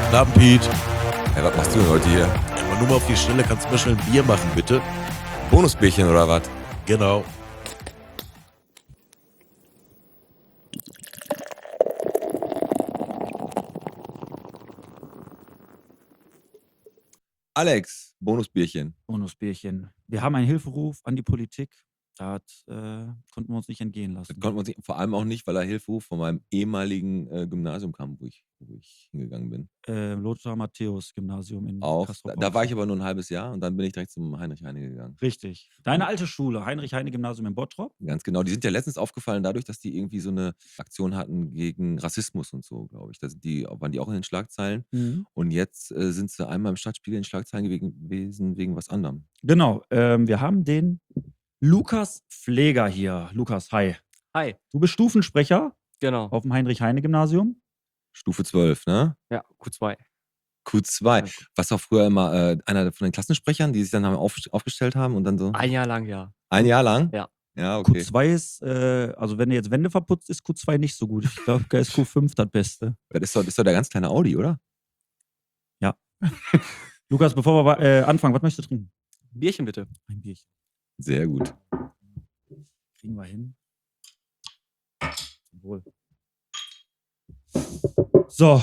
Guten Abend, Pete. Hey, was machst du denn heute hier? Aber nur mal auf die Stelle, kannst du mir schnell ein Bier machen, bitte? Bonusbierchen oder was? Genau. Alex, Bonusbierchen. Bonusbierchen. Wir haben einen Hilferuf an die Politik. Da konnten wir uns nicht entgehen Das lassen. konnte man sich vor allem auch nicht, weil er Hilferuf von meinem ehemaligen Gymnasium kam, wo ich hingegangen bin. Lothar-Matthäus-Gymnasium in Auch. Da war Castrop-Rauxel. ich aber nur ein halbes Jahr und dann bin ich direkt zum Heinrich Heine gegangen. Richtig. Deine alte Schule, Heinrich-Heine-Gymnasium in Bottrop? Ganz genau. Die sind ja letztens aufgefallen dadurch, dass die irgendwie so eine Aktion hatten gegen Rassismus und so, glaube ich. Waren die auch in den Schlagzeilen. Mhm. Und jetzt sind sie einmal im Stadtspiegel in den Schlagzeilen gewesen wegen was anderem. Genau. Wir haben den Lukas Pfleger hier. Lukas, hi. Hi, Du bist Stufensprecher genau. auf dem Heinrich-Heine-Gymnasium. Stufe 12, ne? Ja, Q2. Q2. Ja. Was auch früher immer einer von den Klassensprechern, die sich dann aufgestellt haben und dann so. Ein Jahr lang, ja. Ein Jahr lang? Ja. Ja, okay. Q2 ist, also wenn du jetzt Wände verputzt, ist Q2 nicht so gut. Ich glaube, da ist Q5 das Beste. Das ist doch der ganz kleine Audi, oder? Ja. Lukas, bevor wir anfangen, was möchtest du trinken? Bierchen bitte. Ein Bierchen. Sehr gut. Kriegen wir hin. Wohl. So,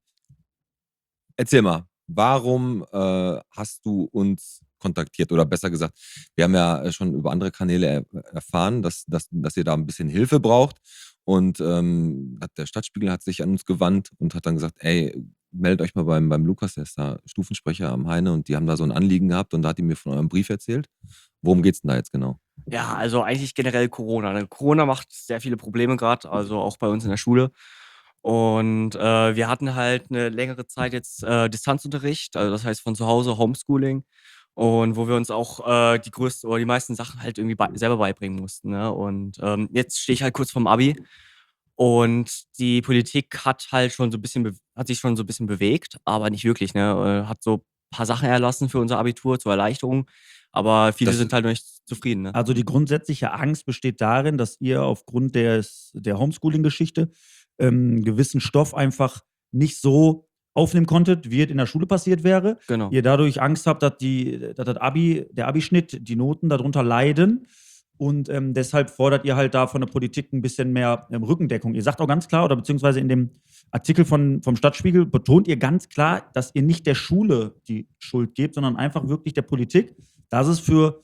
Erzähl mal, warum hast du uns kontaktiert? Oder besser gesagt, wir haben ja schon über andere Kanäle erfahren, dass ihr da ein bisschen Hilfe braucht. Und der Stadtspiegel hat sich an uns gewandt und hat dann gesagt, ey, meldet euch mal beim Lukas, der ist da Stufensprecher am Heine und die haben da so ein Anliegen gehabt und da hat die mir von eurem Brief erzählt. Worum geht's denn da jetzt genau? Ja, also eigentlich generell Corona. Ne? Corona macht sehr viele Probleme gerade, also auch bei uns in der Schule. Und wir hatten halt eine längere Zeit jetzt Distanzunterricht, also das heißt von zu Hause Homeschooling. Und wo wir uns auch die größten oder die meisten Sachen halt irgendwie selber beibringen mussten. Ne? Und jetzt stehe ich halt kurz vorm Abi. Und die Politik hat halt schon so ein bisschen, hat sich schon so ein bisschen bewegt, aber nicht wirklich, ne? Hat so ein paar Sachen erlassen für unser Abitur zur Erleichterung, aber viele Das- sind halt noch nicht zufrieden, ne? also die grundsätzliche Angst besteht darin, dass ihr aufgrund der Homeschooling-Geschichte gewissen Stoff einfach nicht so aufnehmen konntet, wie es in der Schule passiert wäre. Genau. Ihr dadurch Angst habt, dass der Abischnitt, die Noten darunter leiden. Und deshalb fordert ihr halt da von der Politik ein bisschen mehr Rückendeckung. Ihr sagt auch ganz klar, oder beziehungsweise in dem Artikel vom Stadtspiegel betont ihr ganz klar, dass ihr nicht der Schule die Schuld gebt, sondern einfach wirklich der Politik. Das ist für,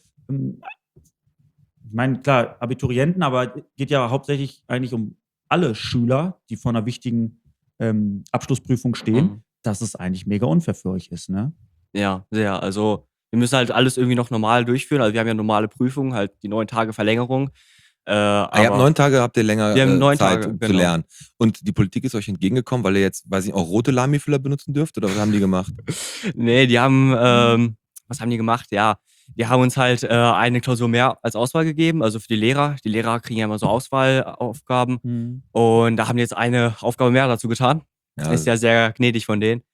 ich meine, klar, Abiturienten, aber es geht ja hauptsächlich eigentlich um alle Schüler, die vor einer wichtigen Abschlussprüfung stehen, Mhm. dass es eigentlich mega unfair für euch ist, ne? Ja, sehr. Also wir müssen halt alles irgendwie noch normal durchführen. Also wir haben ja normale Prüfungen, halt die 9 Tage Verlängerung. Ihr habt Aber 9 Tage, habt ihr länger Wir haben 9 Zeit, Tage, um zu genau. lernen. Und die Politik ist euch entgegengekommen, weil ihr jetzt, weiß ich, auch rote Lamy-Füller benutzen dürft? Oder was haben die gemacht? nee, die haben, was haben die gemacht? Ja, die haben uns halt eine Klausur mehr als Auswahl gegeben, also für die Lehrer. Die Lehrer kriegen ja immer so Auswahlaufgaben. Und da haben die jetzt eine Aufgabe mehr dazu getan. Ja, Ist ja sehr gnädig von denen.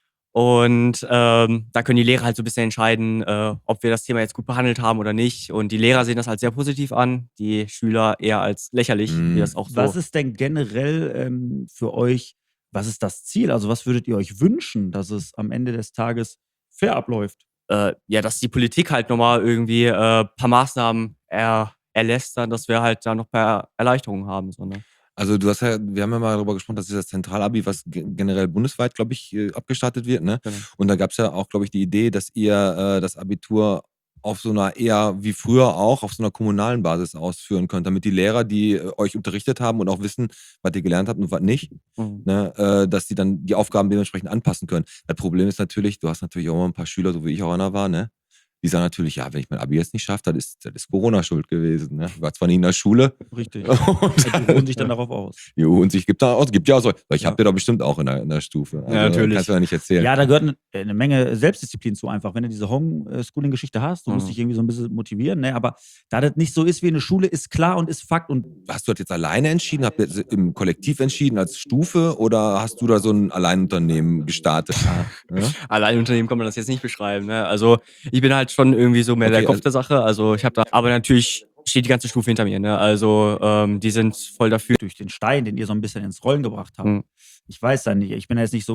Und da können die Lehrer halt so ein bisschen entscheiden, ob wir das Thema jetzt gut behandelt haben oder nicht. Und die Lehrer sehen das halt sehr positiv an, die Schüler eher als lächerlich, wie das auch so. Was ist denn generell für euch, was ist das Ziel? Also was würdet ihr euch wünschen, dass es am Ende des Tages fair abläuft? Ja, dass die Politik halt nochmal irgendwie paar Maßnahmen erlässt, dann, dass wir halt da noch ein paar Erleichterungen haben. So, ne? Also wir haben ja mal darüber gesprochen, dass das Zentralabi, was generell bundesweit, glaube ich, abgestartet wird, ne? Genau. Und da gab es ja auch, glaube ich, die Idee, dass ihr das Abitur auf so einer eher wie früher auch auf so einer kommunalen Basis ausführen könnt, damit die Lehrer, die euch unterrichtet haben und auch wissen, was ihr gelernt habt und was nicht, ne, dass die dann die Aufgaben dementsprechend anpassen können. Das Problem ist natürlich, du hast natürlich auch mal ein paar Schüler, so wie ich auch einer war, ne? Die sagen natürlich, ja, wenn ich mein Abi jetzt nicht schaffe, das ist Corona schuld gewesen. Ne? Ich war zwar nie in der Schule. Richtig. Und Die ruhen sich dann darauf aus. und sich gibt ja auch so. Ich habe dir doch bestimmt auch in der Stufe. Also, Ja, natürlich. Kannst du ja nicht erzählen. Ja, da gehört eine Menge Selbstdisziplin zu einfach. Wenn du diese Homeschooling-Geschichte hast, du musst dich irgendwie so ein bisschen motivieren, ne? Aber da das nicht so ist wie eine Schule, ist klar und ist Fakt. Und Hast du das jetzt alleine entschieden? Habt ihr das im Kollektiv entschieden als Stufe oder hast du da so ein Alleinunternehmen gestartet? Ja? Alleinunternehmen kann man das jetzt nicht beschreiben. Ne? Also ich bin halt schon irgendwie so mehr Okay, der Kopf der Sache. Also ich habe da, aber natürlich steht die ganze Stufe hinter mir. Ne? Also die sind voll dafür. durch den Stein, den ihr so ein bisschen ins Rollen gebracht habt. Mhm. Ich weiß da nicht, ich bin ja jetzt nicht so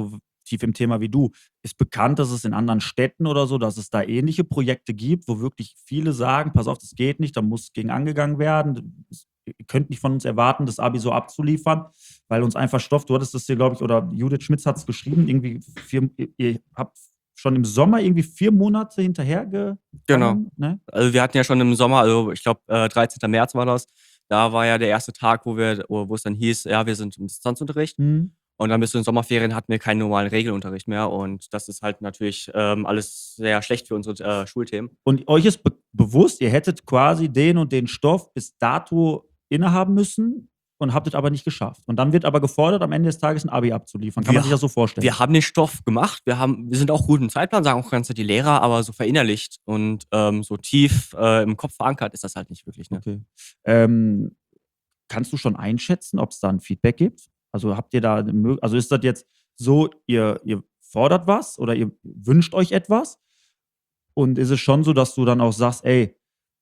tief im Thema wie du. Ist bekannt, dass es in anderen Städten oder so, dass es da ähnliche Projekte gibt, wo wirklich viele sagen, pass auf, das geht nicht, da muss gegen angegangen werden. Ihr könnt nicht von uns erwarten, das Abi so abzuliefern, weil uns einfach Stoff, du hattest das hier, glaube ich, oder Judith Schmitz hat es geschrieben, irgendwie ihr habt schon im Sommer irgendwie 4 Monate hinterher Genau. ne? Also wir hatten ja schon im Sommer, also ich glaube 13. März war das, da war ja der erste Tag, wo es dann hieß, ja, wir sind im Distanzunterricht. Mhm. Und dann bis zu den Sommerferien hatten wir keinen normalen Regelunterricht mehr. Und das ist halt natürlich alles sehr schlecht für unsere Schulthemen. Und euch ist bewusst, ihr hättet quasi den und den Stoff bis dato innehaben müssen und habt es aber nicht geschafft. Und dann wird aber gefordert, am Ende des Tages ein Abi abzuliefern. Kann man sich das so vorstellen? Wir haben den Stoff gemacht, wir sind auch gut im Zeitplan, sagen auch ganz die Lehrer, aber so verinnerlicht und so tief im Kopf verankert ist das halt nicht wirklich. Ne? Okay. Kannst du schon einschätzen, ob es da ein Feedback gibt? Also habt ihr da, also ist das jetzt so, ihr fordert was oder ihr wünscht euch etwas? Und ist es schon so, dass du dann auch sagst, ey,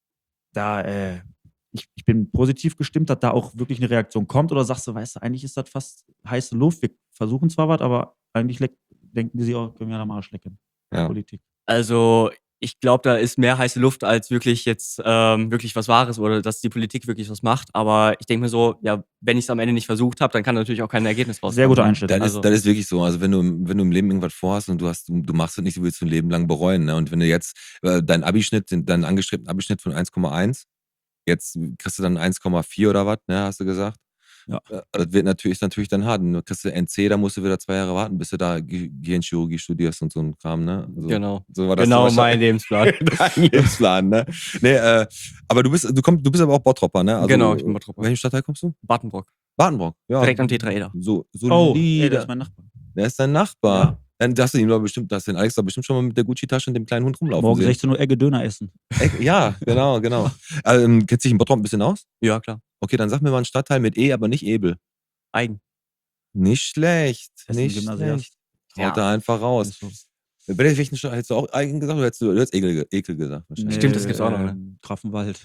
ich bin positiv gestimmt, dass da auch wirklich eine Reaktion kommt? Oder sagst du, weißt du, eigentlich ist das fast heiße Luft, wir versuchen zwar was, aber eigentlich denken die sich auch, können wir am Arsch lecken. Ja. Politik. Also ich glaube, da ist mehr heiße Luft als wirklich jetzt wirklich was Wahres oder dass die Politik wirklich was macht. Aber ich denke mir so, ja, wenn ich es am Ende nicht versucht habe, dann kann natürlich auch kein Ergebnis rauskommen. Sehr gute Einstellung. Das ist wirklich so. Also wenn du im Leben irgendwas vorhast und du machst es nicht, du willst ein Leben lang bereuen. Ne? Und wenn du jetzt deinen angestrebten Abischnitt von 1,1, jetzt kriegst du dann 1,4 oder was, ne, hast du gesagt? Ja. Das ist natürlich dann hart. Du kriegst du NC, da musst du wieder 2 Jahre warten, bis du da Gehirnchirurgie studierst und so ein Kram, ne? Also, Genau. So war das Genau so mein Lebensplan. Dein Lebensplan, ne? Nee, aber du bist aber auch Bottropper, ne? Also, Genau, ich bin Bottropper. Welchen Stadtteil kommst du? Bartenbrock. Bartenbrock, ja. Direkt am Tetraeder. So Oh, ey, solide. das ist mein Nachbar. Der ist dein Nachbar. Ja. Dann hast du den Alex da bestimmt schon mal mit der Gucci-Tasche und dem kleinen Hund rumlaufen Morgen sehen. 16 Uhr Egge Döner essen. Ja, genau. Kennst du dich in Bottrop ein bisschen aus? Ja, klar. Okay, dann sag mir mal einen Stadtteil mit E, aber nicht Ebel. Eigen. Nicht schlecht. Essen Nicht Gymnasiast. schlecht. Haut da einfach raus. Ist so. Bei welchen Stadt hättest du auch Eigen gesagt oder du hättest Ekel gesagt? Wahrscheinlich. Stimmt, das gibt's auch noch, ne? Grafenwald.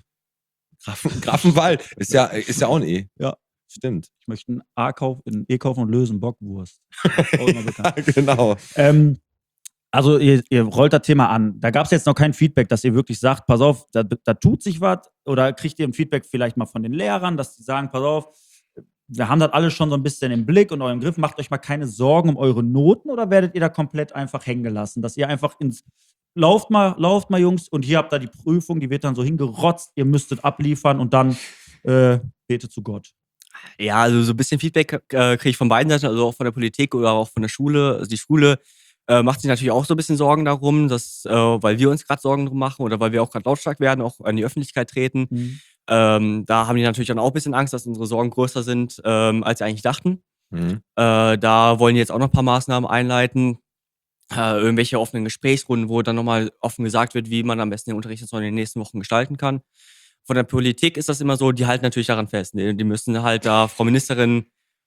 Grafenwald ist ja auch ein E. Ja. Stimmt. Ich möchte einen E kaufen und lösen Bockwurst. Auch immer bekannt. Genau. Also ihr rollt das Thema an. Da gab es jetzt noch kein Feedback, dass ihr wirklich sagt, pass auf, da tut sich was. Oder kriegt ihr ein Feedback vielleicht mal von den Lehrern, dass die sagen, pass auf, wir haben das alles schon so ein bisschen im Blick und eurem Griff. Macht euch mal keine Sorgen um eure Noten oder werdet ihr da komplett einfach hängen gelassen? Dass ihr einfach lauft mal Jungs, und hier habt ihr die Prüfung, die wird dann so hingerotzt, ihr müsstet abliefern und dann betet zu Gott. Ja, also so ein bisschen Feedback kriege ich von beiden Seiten, also auch von der Politik oder auch von der Schule. Also die Schule macht sich natürlich auch so ein bisschen Sorgen darum, dass, weil wir uns gerade Sorgen drum machen oder weil wir auch gerade lautstark werden, auch an die Öffentlichkeit treten. Mhm. Da haben die natürlich dann auch ein bisschen Angst, dass unsere Sorgen größer sind, als sie eigentlich dachten. Mhm. Da wollen die jetzt auch noch ein paar Maßnahmen einleiten. Irgendwelche offenen Gesprächsrunden, wo dann nochmal offen gesagt wird, wie man am besten den Unterricht jetzt noch in den nächsten Wochen gestalten kann. Von der Politik ist das immer so, die halten natürlich daran fest. Die müssen halt da Frau Ministerin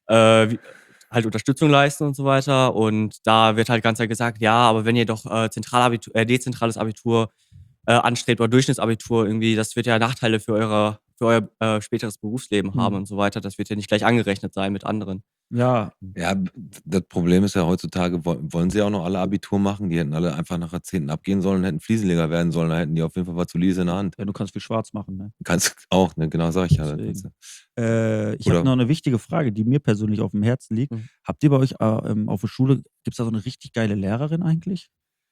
halt Unterstützung leisten und so weiter. Und da wird halt ganz klar gesagt, ja, aber wenn ihr doch dezentrales Abitur anstrebt oder Durchschnittsabitur irgendwie, das wird ja Nachteile für euer späteres Berufsleben haben und so weiter. Das wird ja nicht gleich angerechnet sein mit anderen. Ja, Ja, das Problem ist ja heutzutage, wollen sie ja auch noch alle Abitur machen. Die hätten alle einfach nach Jahrzehnten abgehen sollen, hätten Fliesenleger werden sollen. Da hätten die auf jeden Fall was zu Lise in der Hand. ja, du kannst viel schwarz machen, ne? Kannst auch, ne? Genau, sag ich ja. Deswegen. Ich Oder- habe noch eine wichtige Frage, die mir persönlich auf dem Herzen liegt. Mhm. Habt ihr bei euch auf der Schule, gibt es da so eine richtig geile Lehrerin eigentlich?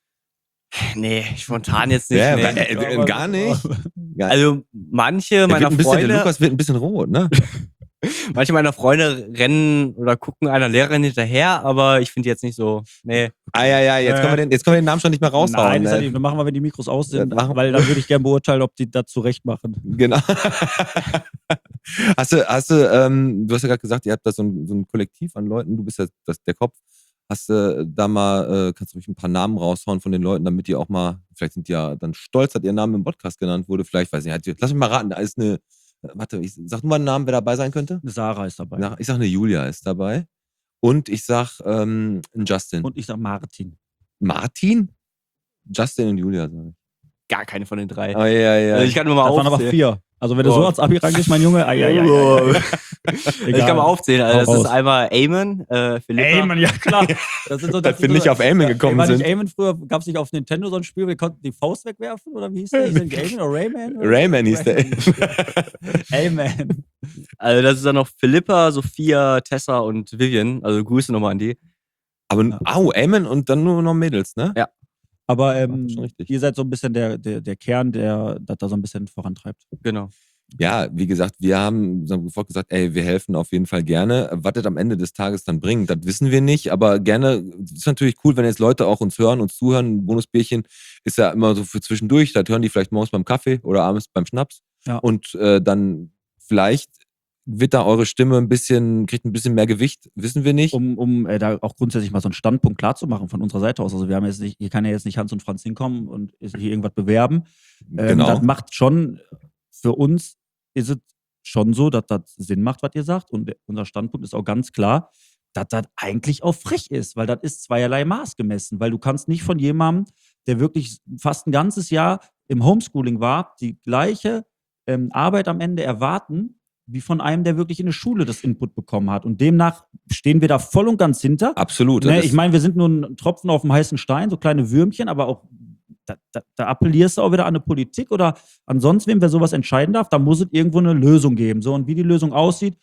Nee, spontan jetzt nicht. Ja, nee. gar nicht. Also manche Der meiner Freunde, Lukas wird ein bisschen rot, ne? manche meiner Freunde rennen oder gucken einer Lehrerin hinterher, aber ich finde jetzt nicht so. Nee. Ja, jetzt können wir den Namen schon nicht mehr raushauen. Nein, das ne? machen wir, wenn die Mikros aus sind, Das machen- weil dann würde ich gerne beurteilen, ob die das zurecht machen. Genau. Du hast ja gerade gesagt, ihr habt da so ein Kollektiv an Leuten, du bist ja der Kopf. Hast du da mal, kannst du ruhig ein paar Namen raushauen von den Leuten, damit die auch mal, vielleicht sind die ja dann stolz, dass ihr Name im Podcast genannt wurde, vielleicht, weiß ich nicht, lass mich mal raten, da ist sag nur mal einen Namen, wer dabei sein könnte. Sarah ist dabei. Ich sag eine Julia ist dabei. Und ich sag ein Justin. Und ich sag Martin. Martin? Justin und Julia, sag ich. Gar keine von den 3. Oh, ja. Also ich kann nur mal Das waren aber aufzählen. 4. Also wenn du so ans Abi rangehst, mein Junge, Ich kann mal aufzählen. Also das Hau ist raus. einmal Eamon, Philippa. Eamon, ja klar. Das sind so, Dass wir nicht auf Eamon gekommen war sind. nicht Eamon früher, gab es nicht auf Nintendo so ein Spiel, wir konnten die Faust wegwerfen? Oder wie hieß der? Hieß der Eamon oder Rayman? Oder Rayman hieß der. Eamon. Also das ist dann noch Philippa, Sophia, Tessa und Vivian. Also Grüße nochmal an die. Aber, Ja. Amen und dann nur noch Mädels, ne? Ja. Aber schon richtig. ihr seid so ein bisschen der Kern, der das da so ein bisschen vorantreibt. Genau. Ja, wie gesagt, wir haben sofort gesagt, ey, wir helfen auf jeden Fall gerne. Was das am Ende des Tages dann bringt, das wissen wir nicht, aber gerne, ist natürlich cool, wenn jetzt Leute auch uns hören, uns zuhören. Ein Bonusbierchen ist ja immer so für zwischendurch, das hören die vielleicht morgens beim Kaffee oder abends beim Schnaps. Ja. Und dann vielleicht wird da eure Stimme kriegt ein bisschen mehr Gewicht, wissen wir nicht. Um da auch grundsätzlich mal so einen Standpunkt klar zu machen von unserer Seite aus. Also wir haben jetzt nicht, hier kann ja jetzt nicht Hans und Franz hinkommen und hier irgendwas bewerben. Genau. Das macht schon, für uns ist es schon so, dass das Sinn macht, was ihr sagt. Und unser Standpunkt ist auch ganz klar, dass das eigentlich auch frech ist, weil das ist zweierlei Maß gemessen. Weil du kannst nicht von jemandem, der wirklich fast ein ganzes Jahr im Homeschooling war, die gleiche Arbeit am Ende erwarten, wie von einem, der wirklich in der Schule das Input bekommen hat. Und demnach stehen wir da voll und ganz hinter. Absolut. Ne, ich meine, wir sind nur ein Tropfen auf dem heißen Stein, so kleine Würmchen, aber auch da appellierst du auch wieder an eine Politik oder an sonst wem, wer sowas entscheiden darf. Da muss es irgendwo eine Lösung geben. So, und wie die Lösung aussieht,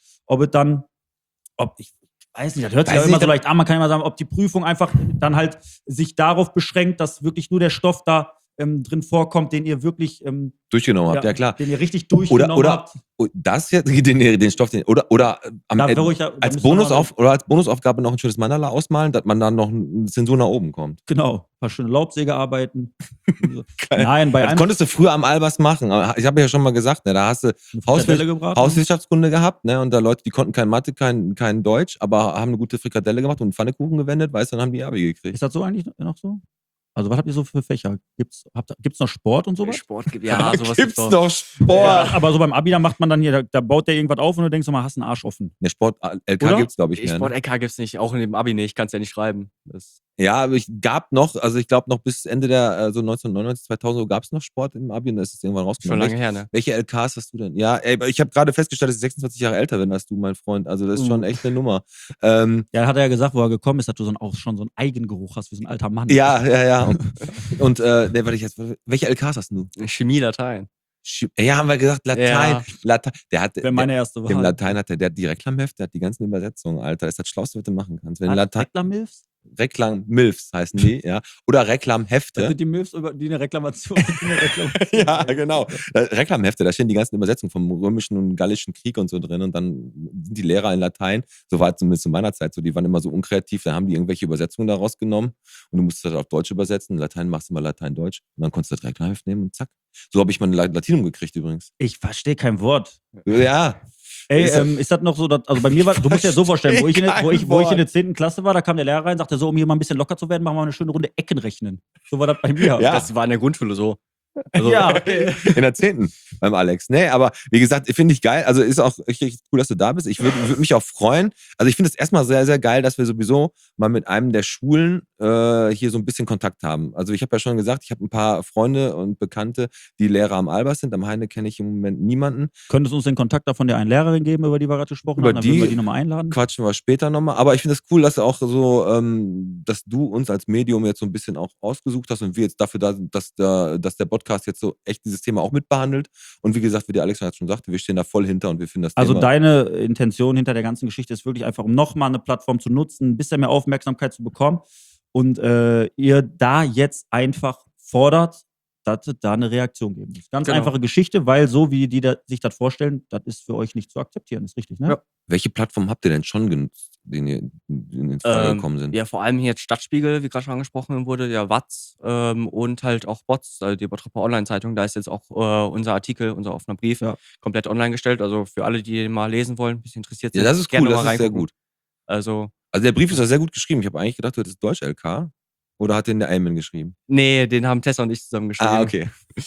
ich weiß nicht, das hört sich ja immer so leicht an, man kann immer sagen, ob die Prüfung einfach dann halt sich darauf beschränkt, dass wirklich nur der Stoff da drin vorkommt, den ihr wirklich durchgenommen habt, ja klar. den ihr richtig durchgenommen habt. Das jetzt, den Stoff, oder als Bonusaufgabe noch ein schönes Mandala ausmalen, dass man dann noch eine Zensur nach oben kommt. Genau, ein paar schöne Laubsägearbeiten. Nein, bei Das einem konntest du früher am Albers machen. Ich habe ja schon mal gesagt, ne, da hast du Frikadelle gebraten. Hauswirtschaftskunde gehabt, ne, und da Leute, die konnten kein Mathe, kein Deutsch, aber haben eine gute Frikadelle gemacht und einen Pfannekuchen gewendet, weißt du, dann haben die Abi gekriegt. Ist das so eigentlich noch so? Also was habt ihr so für Fächer? Gibt's noch Sport und sowas? Sport gibt ja sowas. Gibt's doch. noch Sport? Ja, aber so beim Abi, da macht man dann hier, da baut der irgendwas auf und du denkst mal, hast einen Arsch offen. Ne, Sport LK Oder? gibt's, glaube ich, mehr. Sport Ne? LK gibt's nicht, auch in dem Abi nicht, kannst ja nicht schreiben. Ja, aber ich glaube noch bis Ende der so 1999, 2000 gab es noch Sport im Abi und da ist es irgendwann Schon rausgekommen. lange her, ne? Welche LKs hast du denn? Ja, ey, ich habe gerade festgestellt, dass ich 26 Jahre älter bin als du, mein Freund. Also das ist schon echt eine Nummer. Ja, hat er ja gesagt, wo er gekommen ist, dass du auch schon so einen Eigengeruch hast, wie so ein alter Mann. Ja. Und welche LKs hast du? Chemie, Latein. Ja, haben wir gesagt, Latein. Ja. Wäre meine erste Wahl. Dem Latein hat der hat die Reklamhefte, der hat die ganzen Übersetzungen, Alter. Das ist das Schlauste, was du machen kannst. Wenn Latein, Reklam-Milfs? Reklam-Milfs heißen die, ja. Oder Das Reklamhefte. sind die Milfs, die eine Reklamation. Ja, genau. Reklamhefte, da stehen die ganzen Übersetzungen vom römischen und gallischen Krieg und so drin und dann sind die Lehrer in Latein, so war es zumindest zu meiner Zeit so, die waren immer so unkreativ, da haben die irgendwelche Übersetzungen daraus genommen und du musstest das auf Deutsch übersetzen, Latein machst du mal Latein-Deutsch und dann konntest du das Reklamheft nehmen und zack. So habe ich mein Latinum gekriegt übrigens. Ich verstehe kein Wort. Ja. Ey, ist das noch so, also bei mir war, du musst dir das so vorstellen, wo ich in der 10. Klasse war, da kam der Lehrer rein, sagte so, um hier mal ein bisschen locker zu werden, machen wir mal eine schöne Runde Eckenrechnen. So war das bei mir. Ja. Das war in der Grundschule so. Also, Ja, okay. In der 10. beim Alex. Nee, aber wie gesagt, finde ich geil. Also ist auch richtig cool, dass du da bist. Ich würd mich auch freuen. Also ich finde es erstmal sehr, sehr geil, dass wir sowieso mal mit einem der Schulen hier so ein bisschen Kontakt haben. Also ich habe ja schon gesagt, ich habe ein paar Freunde und Bekannte, die Lehrer am Albers sind. Am Heine kenne ich im Moment niemanden. Könntest du uns den Kontakt davon der einen Lehrerin geben, über die wir gerade gesprochen haben? Dann würden wir die nochmal einladen. Quatschen wir später nochmal. Aber ich finde es cool, dass du auch so, dass du uns als Medium jetzt so ein bisschen auch ausgesucht hast und wir jetzt dafür da, dass der Podcast jetzt so echt dieses Thema auch mitbehandelt. Und wie gesagt, wie der Alexander schon sagte, wir stehen da voll hinter und wir finden das Also Thema. deine Intention hinter der ganzen Geschichte ist wirklich einfach, um nochmal eine Plattform zu nutzen, ein bisschen mehr Aufmerksamkeit zu bekommen und ihr da jetzt einfach fordert, dass es da eine Reaktion geben muss. Ganz Genau. einfache Geschichte, weil so wie die sich das vorstellen, das ist für euch nicht zu akzeptieren. Ist richtig, ne? Ja. Welche Plattform habt ihr denn schon genutzt, die in Frage gekommen sind? Ja, vor allem hier jetzt Stadtspiegel, wie gerade schon angesprochen wurde, ja, Watz und halt auch Bots, also die Bottroper Online-Zeitung, da ist jetzt auch unser Artikel, unser offener Brief, komplett online gestellt. Also für alle, die den mal lesen wollen, ein bisschen interessiert sind, Ja, das ist gerne cool, mal das ist sehr reingucken. gut. Also, Also der Brief ist ja sehr gut geschrieben. Ich habe eigentlich gedacht, du hättest Deutsch-LK. Oder hat den der Eamon geschrieben? nee, den haben Tessa und ich zusammen geschrieben. Ah, okay.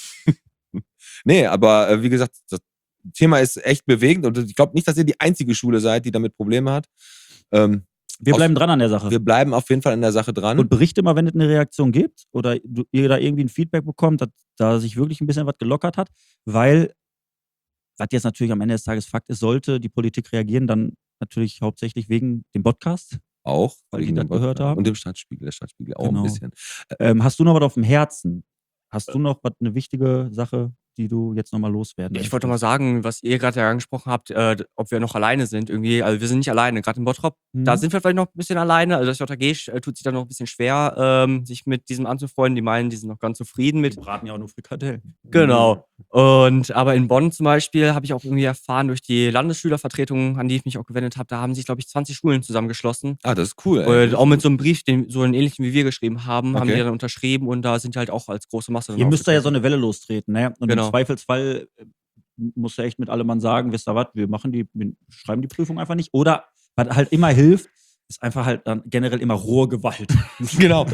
Nee, aber wie gesagt, das Thema ist echt bewegend und ich glaube nicht, dass ihr die einzige Schule seid, die damit Probleme hat. Wir bleiben dran an der Sache. Wir bleiben auf jeden Fall an der Sache dran. Und berichte mal, wenn es eine Reaktion gibt oder ihr da irgendwie ein Feedback bekommt, dass da sich wirklich ein bisschen was gelockert hat, weil was jetzt natürlich am Ende des Tages Fakt ist, sollte die Politik reagieren, dann natürlich hauptsächlich wegen dem Podcast. Auch, Weil die wegen das dem gehört Podcast. haben. Und dem Stadtspiegel, der Stadtspiegel auch Genau. ein bisschen. Hast du noch was auf dem Herzen? Hast du noch eine wichtige Sache, die du jetzt nochmal loswerden Ich wollte mal möchtest? sagen, was ihr gerade ja angesprochen habt, ob wir noch alleine sind irgendwie. Also wir sind nicht alleine, gerade in Bottrop. Mhm. Da sind wir vielleicht noch ein bisschen alleine. Also das JG tut sich da noch ein bisschen schwer, sich mit diesem anzufreunden. Die meinen, die sind noch ganz zufrieden Die mit. braten ja auch nur Frikadellen. Genau. Aber in Bonn zum Beispiel habe ich auch irgendwie erfahren durch die Landesschülervertretung, an die ich mich auch gewendet habe, da haben sich, glaube ich, 20 Schulen zusammengeschlossen. Das ist cool. Ey. Auch mit so einem Brief, so einen ähnlichen wie wir geschrieben haben, haben Okay. die dann unterschrieben und da sind die halt auch als große Masse dann Ihr müsst da ja so aufgetreten. eine Welle lostreten, ne? Und Genau. im Zweifelsfall musst du echt mit allem Mann sagen, wisst ihr was, wir schreiben die Prüfung einfach nicht. Oder was halt immer hilft, ist einfach halt dann generell immer rohe Gewalt. Genau.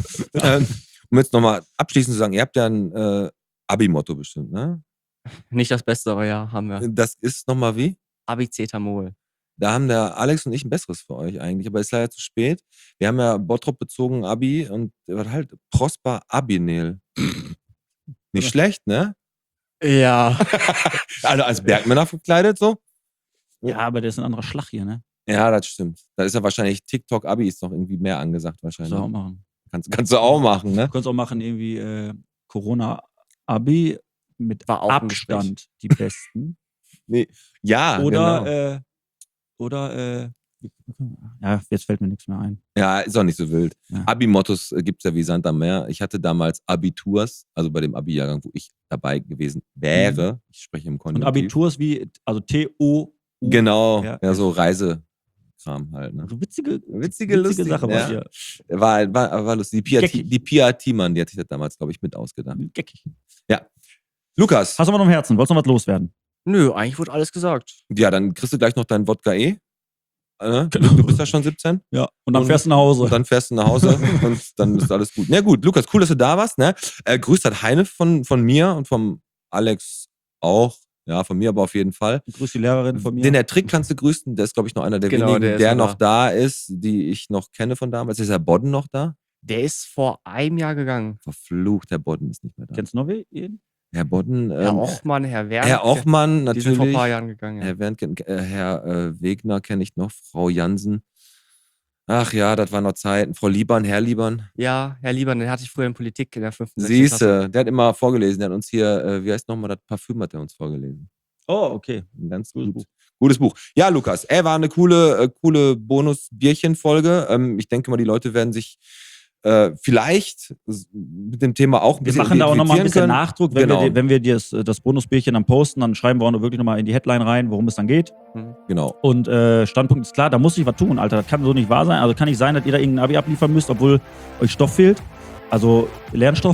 Um jetzt nochmal abschließend zu sagen, ihr habt ja ein Abi-Motto bestimmt, ne? Nicht das Beste, aber ja, haben wir. Das ist nochmal wie? Abicetamol. Da haben der Alex und ich ein besseres für euch eigentlich, aber ist leider zu spät. Wir haben ja Bottrop bezogen Abi und was halt Prosper Abinel. Nicht schlecht, ne? Ja. Also als Bergmänner verkleidet so. Ja, aber der ist ein anderer Schlag hier, ne? Ja, das stimmt. Da ist ja wahrscheinlich TikTok Abi ist noch irgendwie mehr angesagt Kannst wahrscheinlich. du auch machen. Kannst du auch machen, ne? Du kannst auch machen irgendwie Corona-Abi mit War auch ein Gespräch. Abstand die Besten. Ja, Oder, genau. Ja, jetzt fällt mir nichts mehr ein. Ja, ist auch nicht so wild. Ja. Abi-Mottos gibt es ja wie Sand am Meer. Ich hatte damals Abiturs, also bei dem Abi-Jahrgang, wo ich dabei gewesen wäre. Ich spreche im Und Konjunktiv. Abiturs wie, also T-O. Genau, Ja. ja, so Reisekram halt. Ne? Also witzige lustig, Sache ja. war hier. War lustig. Geckig. Die Pia Thiemann, die hat sich das damals, glaube ich, mit ausgedacht. Geckig. Lukas, Hast du noch im Herzen? Wolltest du noch was loswerden? Nö, eigentlich wurde alles gesagt. ja, dann kriegst du gleich noch dein Wodka E. Genau. Du bist ja schon 17. Ja. Und dann Und- fährst du nach Hause. Und dann fährst du nach Hause und dann ist alles gut. Na gut, Lukas, cool, dass du da warst. Ne? Grüßt hat Heine von mir und vom Alex auch. Ja, von mir aber auf jeden Fall. Grüß die Lehrerin von mir. Den der Trick kannst du grüßen. Der ist, glaube ich, noch einer der Genau, wenigen, der ist der noch noch da ist, die ich noch kenne von damals. Ist der Bodden noch da? Der ist vor einem Jahr gegangen. Verflucht, Herr Bodden ist nicht mehr da. Kennst du noch wen? Herr Bodden. Herr Ochmann, Herr Werner. Herr Ochmann, Die sind vor ein natürlich. paar Jahren gegangen. Ja. Herr Wernt, Herr Wegner kenne ich noch. Frau Jansen. Ach ja, das waren noch Zeiten. Frau Liebern, Herr Liebern. Ja, Herr Lieber, den hatte ich früher in Politik in der 5. 6. Klasse. Siehste, der hat immer vorgelesen. Der hat uns hier, wie heißt nochmal das Parfüm, hat er uns vorgelesen. Oh, okay. Ein ganz Gutes gutes Buch. Ja, Lukas, war eine coole Bonus-Bierchen-Folge. Ich denke mal, die Leute werden sich vielleicht mit dem Thema auch ein Wir bisschen machen da auch nochmal ein bisschen identifizieren Nachdruck. Genau. Wenn wir das Bonusbierchen dann posten, dann schreiben wir auch noch wirklich nochmal in die Headline rein, worum es dann geht. Genau. Und Standpunkt ist klar, da muss ich was tun, Alter. Das kann so nicht wahr sein. Also kann nicht sein, dass ihr da irgendein Abi abliefern müsst, obwohl euch Stoff fehlt. Also Lernstoff.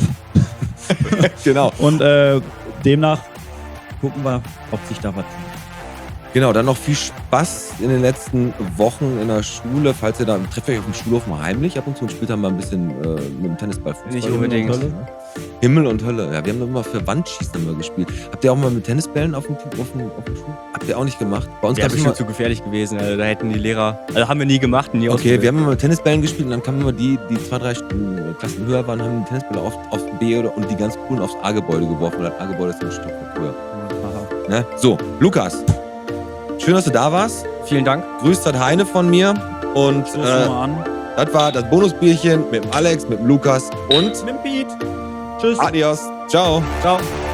Genau. Und demnach gucken wir, ob sich da was tut. Genau, dann noch viel Spaß in den letzten Wochen in der Schule. Falls ihr da, trefft euch auf dem Schulhof mal heimlich ab und zu und spielt dann mal ein bisschen mit dem Tennisball Fußball. Nicht unbedingt. Himmel und Hölle. Ja, wir haben immer für Wandschießen immer gespielt. Habt ihr auch mal mit Tennisbällen auf dem Schul? Habt ihr auch nicht gemacht? Bei uns Der gab ist es schon immer... zu gefährlich gewesen. Also da hätten die Lehrer. Also haben wir nie gemacht, nie Okay, wir haben immer mit Tennisbällen gespielt und dann kamen immer die 2, 3 Klassen höher waren, haben die Tennisbälle oft aufs B und die ganz coolen aufs A-Gebäude geworfen, weil das A-Gebäude ist ein Stück höher. Ne? So, Lukas, schön, dass du da warst. Vielen Dank. Grüßt hat Heine von mir und Schau mal an. das war das Bonusbierchen mit dem Alex, mit dem Lukas und Mit dem Piet. Tschüss. Adios. Ciao. Ciao.